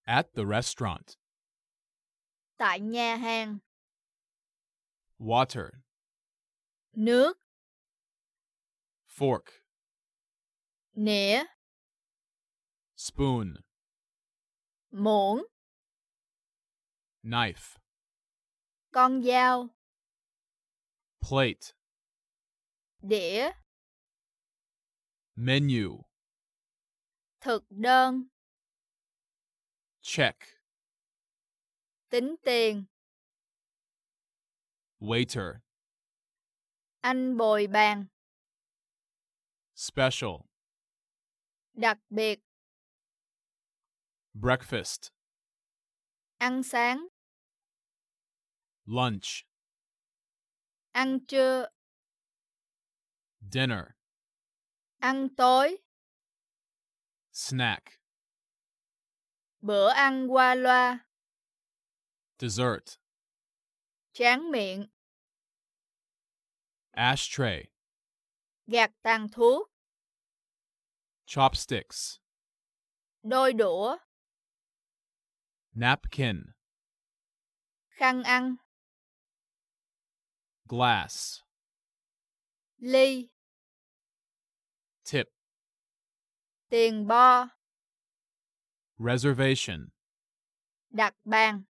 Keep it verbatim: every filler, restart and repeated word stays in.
At the restaurant. Tại nhà hàng. Water. Nước. Fork. Nĩa. Spoon. Muỗng. Knife. Con dao. Plate. Đĩa. Menu. Thực đơn. Check. Tính tiền. Waiter. Anh bồi bàn. Special. Đặc biệt. Breakfast. Ăn sáng. Lunch. Ăn trưa. Dinner. Ăn tối. Snack. Bữa ăn qua loa. Dessert. Tráng miệng. Ashtray. Gạt tàn thuốc. Chopsticks. Đôi đũa. Napkin. Khăn ăn. Glass. Ly. Tip. Tiền bo. Reservation. Đặt bàn.